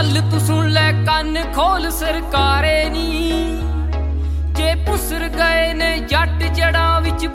गल तू सुन लै कन्न खोल सरकारे नी जे पुसर गए ने जट जड़ां विच